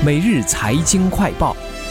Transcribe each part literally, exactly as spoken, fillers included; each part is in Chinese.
每日财经快报。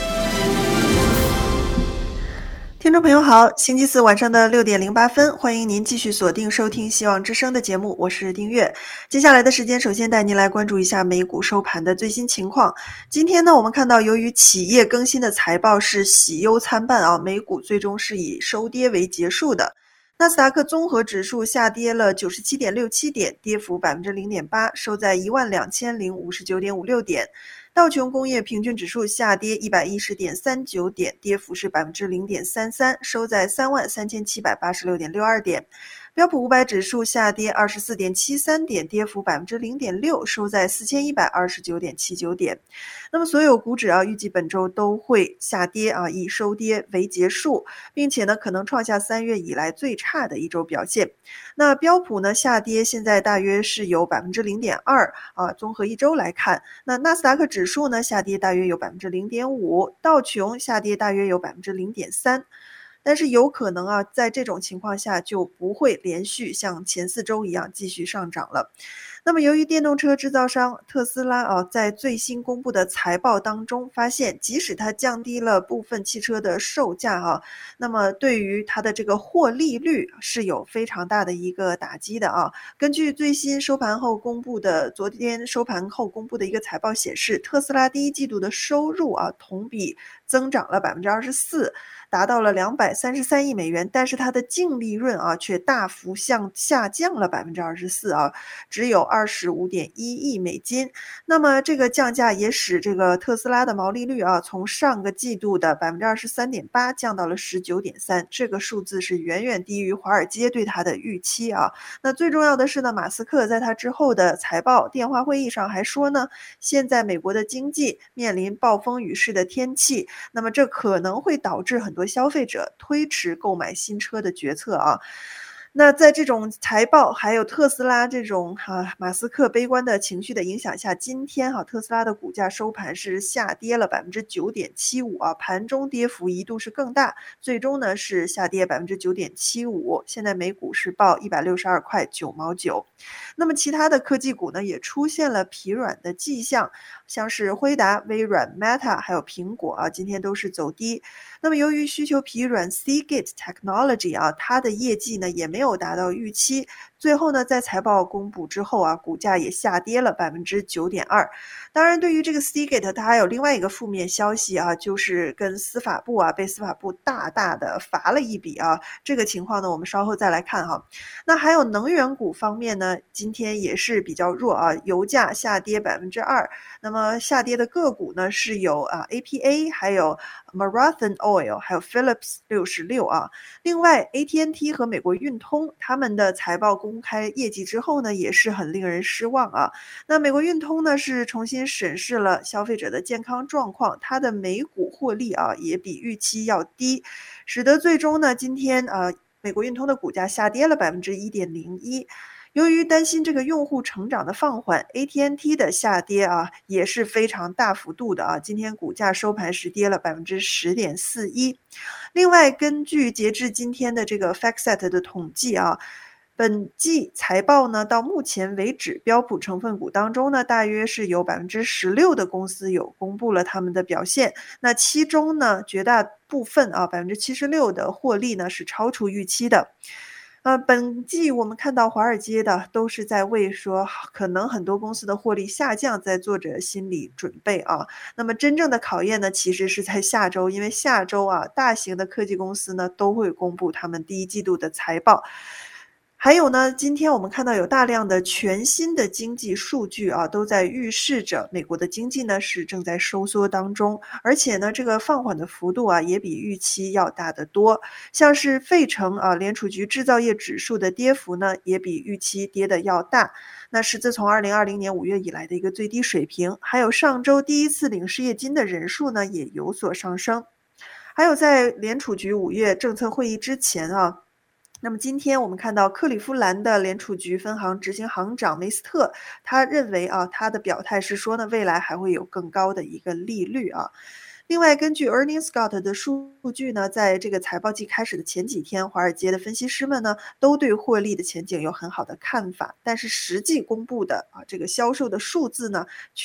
听众朋友好，星期四晚上的六点零八分，欢迎您继续锁定收听希望之声的节目，我是丁月。接下来的时间，首先带您来关注一下美股收盘的最新情况。今天呢，我们看到由于企业更新的财报是喜忧参半啊，美股最终是以收跌为结束的。纳斯达克综合指数下跌了 九十七点六七 点，跌幅 百分之零点八， 收在 一万两千零五十九点五六 点。道琼工业平均指数下跌 一百一十点三九 点，跌幅是 百分之零点三三， 收在 三万三千七百八十六点六二 点。标普五百指数下跌 二十四点七三 点，跌幅 百分之零点六， 收在 四千一百二十九点七九 点。那么所有股指啊，预计本周都会下跌啊，以收跌为结束，并且呢可能创下三月以来最差的一周表现。那标普呢下跌现在大约是有 百分之零点二 啊，综合一周来看。那纳斯达克指数呢下跌大约有 百分之零点五， 道琼下跌大约有 百分之零点三。但是有可能啊，在这种情况下就不会连续像前四周一样继续上涨了。那么由于电动车制造商特斯拉啊，在最新公布的财报当中发现，即使它降低了部分汽车的售价啊，那么对于它的这个获利率是有非常大的一个打击的啊。根据最新收盘后公布的昨天收盘后公布的一个财报显示，特斯拉第一季度的收入啊同比增长了 百分之二十四， 达到了两百三十三亿美元，但是它的净利润啊却大幅向下降了 百分之二十四 啊，只有 二十五点一亿美金。那么这个降价也使这个特斯拉的毛利率啊从上个季度的 百分之二十三点八 降到了 十九点三， 这个数字是远远低于华尔街对它的预期啊。那最重要的是呢，马斯克在他之后的财报电话会议上还说呢，现在美国的经济面临暴风雨式的天气，那么这可能会导致很多消费者推迟购买新车的决策啊。那在这种财报还有特斯拉这种啊马斯克悲观的情绪的影响下，今天哈、啊、特斯拉的股价收盘是下跌了 百分之九点七五 啊，盘中跌幅一度是更大，最终呢是下跌 百分之九点七五， 现在每股是报一百六十二块九毛九。那么其他的科技股呢也出现了疲软的迹象，像是辉达、微软、Meta 还有苹果啊，今天都是走低。那么由于需求疲软 ，Seagate Technology 啊，它的业绩呢也没有达到预期，最后呢在财报公布之后啊，股价也下跌了 百分之九点二。当然对于这个 Seagate 它还有另外一个负面消息啊，就是跟司法部啊被司法部大大的罚了一笔啊，这个情况呢我们稍后再来看哈。那还有能源股方面呢，今天也是比较弱啊，油价下跌 百分之二， 那么下跌的个股呢是有啊 A P A 还有 Marathon Oil 还有 Phillips 六十六啊。另外 A T and T 和美国运通他们的财报公开业绩之后呢也是很令人失望啊。那美国运通呢是重新审视了消费者的健康状况，它的每股获利啊也比预期要低，使得最终呢今天啊美国运通的股价下跌了 百分之一点零一。由于担心这个用户成长的放缓 ，A T and T 的下跌啊也是非常大幅度的啊，今天股价收盘时跌了 百分之十点四一。另外，根据截至今天的这个 FactSet 的统计啊，本季财报呢到目前为止，标普成分股当中呢，大约是有 百分之十六 的公司有公布了他们的表现，那其中呢绝大部分啊 百分之七十六 的获利呢是超出预期的。呃，本季我们看到华尔街的都是在为说可能很多公司的获利下降在做着心理准备啊。那么真正的考验呢，其实是在下周，因为下周啊，大型的科技公司呢都会公布他们第一季度的财报。还有呢，今天我们看到有大量的全新的经济数据啊，都在预示着美国的经济呢是正在收缩当中，而且呢，这个放缓的幅度啊也比预期要大得多。像是费城啊联储局制造业指数的跌幅呢，也比预期跌得要大，那是自从二零二零年五月以来的一个最低水平。还有上周第一次领失业金的人数呢也有所上升。还有在联储局五月政策会议之前啊。那么今天我们看到克利夫兰的联储局分行执行行长梅斯特，他认为啊，他的表态是说呢，未来还会有更高的一个利率啊。另外，根据 Earnings Scott 的数据呢，在这个财报季开始的前几天，华尔街的分析师们呢，都对获利的前景有很好的看法，但是实际公布的啊这个销售的数字呢，却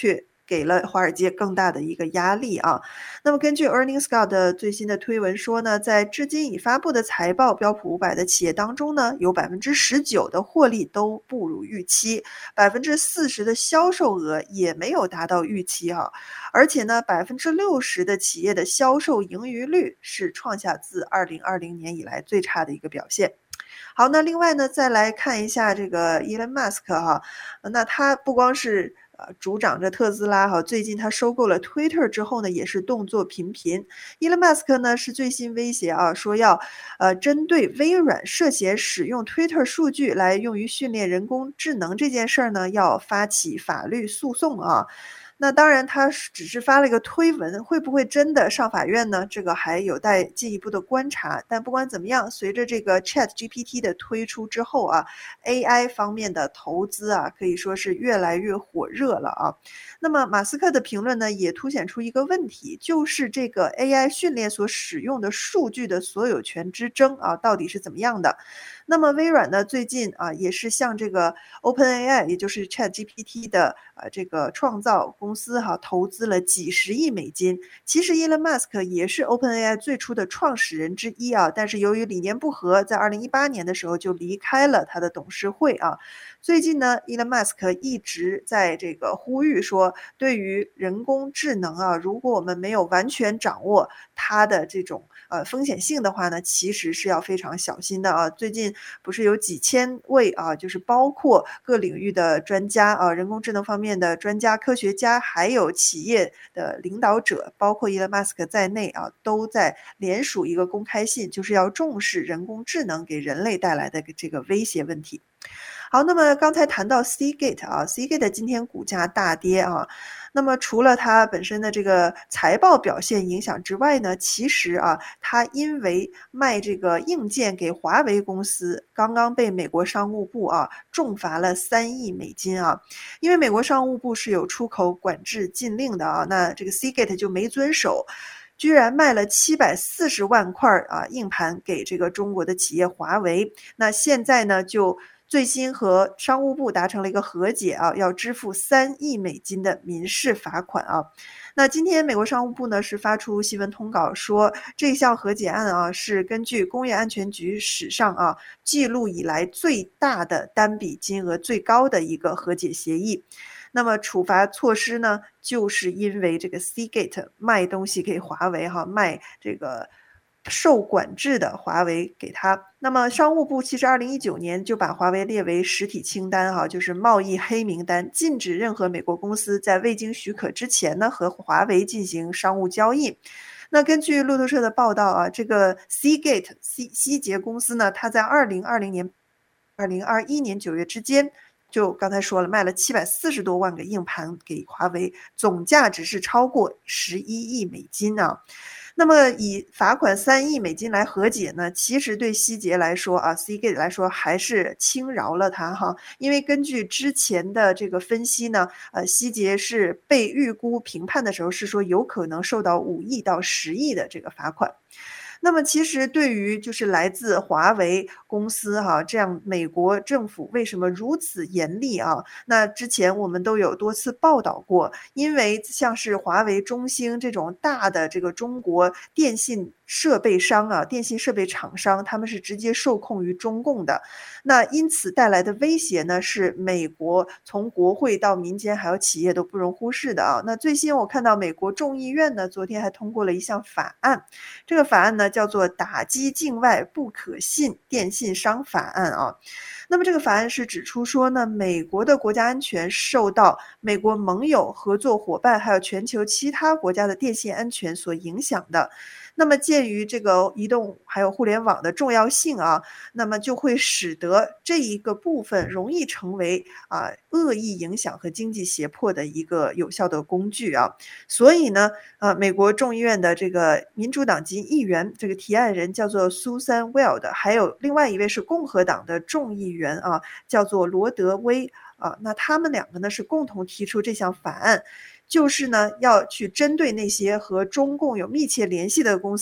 给了华尔街更大的一个压力啊。那么根据 Earnings Scout 的最新的推文说呢，在至今已发布的财报标普五百的企业当中呢，有 百分之十九 的获利都不如预期， 百分之四十 的销售额也没有达到预期啊。而且呢 百分之六十 的企业的销售盈余率是创下自二零二零年以来最差的一个表现。好，那另外呢，再来看一下这个 Elon Musk 哈，那他不光是呃主掌着特斯拉哈，最近他收购了 Twitter 之后呢，也是动作频频。Elon Musk 呢是最新威胁啊，说要呃针对微软涉嫌使用 Twitter 数据来用于训练人工智能这件事儿呢，要发起法律诉讼啊。那当然他只是发了一个推文，会不会真的上法院呢？这个还有待进一步的观察。但不管怎么样，随着这个 ChatGPT 的推出之后啊 ，A I 方面的投资啊，可以说是越来越火热了啊。那么马斯克的评论呢，也凸显出一个问题，就是这个 A I 训练所使用的数据的所有权之争啊，到底是怎么样的？那么微软呢，最近啊也是向这个 OpenAI， 也就是 ChatGPT 的呃这个创造公司哈投资了几十亿美金。其实 Elon Musk 也是 OpenAI 最初的创始人之一啊，但是由于理念不合，在二零一八年的时候就离开了他的董事会啊。最近呢 Elon Musk 一直在这个呼吁说，对于人工智能啊，如果我们没有完全掌握它的这种呃风险性的话呢，其实是要非常小心的啊。最近不是有几千位啊，就是包括各领域的专家啊，人工智能方面的专家、科学家，还有企业的领导者，包括 Elon Musk 在内啊，都在联署一个公开信，就是要重视人工智能给人类带来的这个威胁问题。好，那么刚才谈到 Seagate 啊 ，Seagate 今天股价大跌啊。那么除了它本身的这个财报表现影响之外呢，其实啊，它因为卖这个硬件给华为公司，刚刚被美国商务部啊重罚了三亿美金啊。因为美国商务部是有出口管制禁令的啊，那这个 Seagate 就没遵守。居然卖了七百四十万块啊硬盘给这个中国的企业华为，那现在呢就最新和商务部达成了一个和解啊，要支付三亿美金的民事罚款啊。那今天美国商务部呢是发出新闻通稿说，这项和解案啊是根据工业安全局史上啊记录以来最大的单笔金额最高的一个和解协议。那么处罚措施呢，就是因为这个 Seagate 卖东西给华为哈，卖这个受管制的华为给他。那么商务部其实二零一九年就把华为列为实体清单哈，就是贸易黑名单，禁止任何美国公司在未经许可之前呢和华为进行商务交易。那根据路透社的报道啊，这个 Seagate 西西捷公司呢，它在二零二零年、二零二一年九月之间。就刚才说了，卖了七百四十多万个硬盘给华为，总价值是超过十一亿美金啊。那么以罚款三亿美金来和解呢，其实对希捷来说啊 Seagate 来说还是轻饶了他哈，因为根据之前的这个分析呢，呃，希捷是被预估评判的时候是说有可能受到五亿到十亿的这个罚款。那么其实对于就是来自华为公司哈，这样美国政府为什么如此严厉啊？那之前我们都有多次报道过，因为像是华为、中兴这种大的这个中国电信设备商啊，电信设备厂商，他们是直接受控于中共的。那因此带来的威胁呢，是美国从国会到民间还有企业都不容忽视的啊。那最新我看到美国众议院呢，昨天还通过了一项法案，这个法案呢叫做打击境外不可信电信商法案啊。那么这个法案是指出说呢，美国的国家安全受到美国盟友、合作伙伴还有全球其他国家的电信安全所影响的。那么鉴于这个移动还有互联网的重要性啊，那么就会使得这一个部分容易成为啊恶意影响和经济胁迫的一个有效的工具啊。所以呢，呃，美国众议院的这个民主党籍议员，这个提案人叫做 Susan Wild， 还有另外一位是共和党的众议员啊，叫做罗德威啊。那他们两个呢是共同提出这项法案。就是呢，要去针对那些和中共有密切联系的公司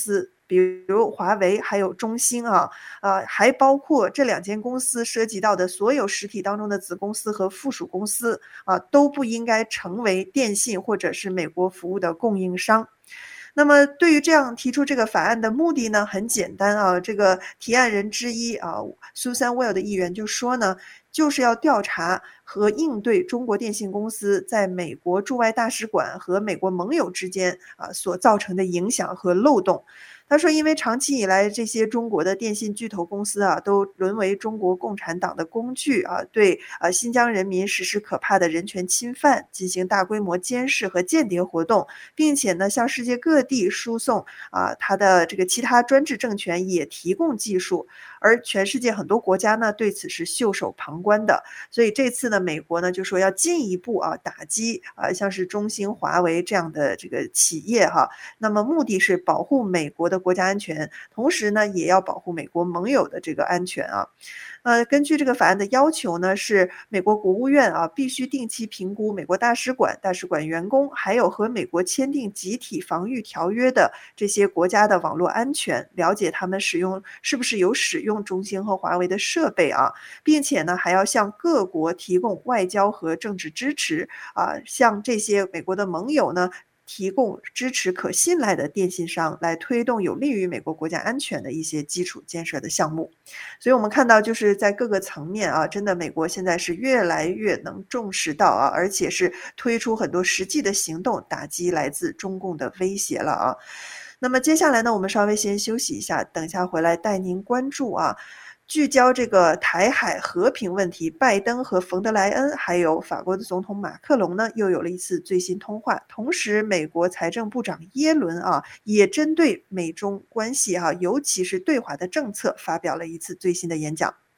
比如华为还有中兴啊，呃，还包括这两间公司涉及到的所有实体当中的子公司和附属公司啊，都不应该成为电信或者是美国服务的供应商。那么对于这样提出这个法案的目的呢，很简单啊，这个提案人之一啊 Susan Well 的议员就说呢，就是要调查和应对中国电信公司在美国驻外大使馆和美国盟友之间啊所造成的影响和漏洞。他说，因为长期以来这些中国的电信巨头公司啊，都沦为中国共产党的工具啊，对啊新疆人民实施可怕的人权侵犯，进行大规模监视和间谍活动，并且呢向世界各地输送啊他的这个其他专制政权也提供技术，而全世界很多国家呢对此是袖手旁观的。所以这次呢，美国呢就说要进一步啊打击啊像是中兴、华为这样的这个企业哈，那么目的是保护美国的国家安全，同时呢也要保护美国盟友的这个安全啊。呃，根据这个法案的要求呢，是美国国务院啊必须定期评估美国大使馆、大使馆员工，还有和美国签订集体防御条约的这些国家的网络安全，了解他们使用是不是有使用中兴和华为的设备啊，并且呢还要向各国提供外交和政治支持啊，向这些美国的盟友呢提供支持可信赖的电信商，来推动有利于美国国家安全的一些基础建设的项目。所以我们看到就是在各个层面啊，真的美国现在是越来越能重视到啊，而且是推出很多实际的行动，打击来自中共的威胁了啊。那么接下来呢，我们稍微先休息一下，等一下回来带您关注啊。聚焦这个台海和平问题，拜登和冯德莱恩还有法国的总统马克龙呢，又有了一次最新通话。同时，美国财政部长耶伦啊，也针对美中关系啊，尤其是对华的政策，发表了一次最新的演讲。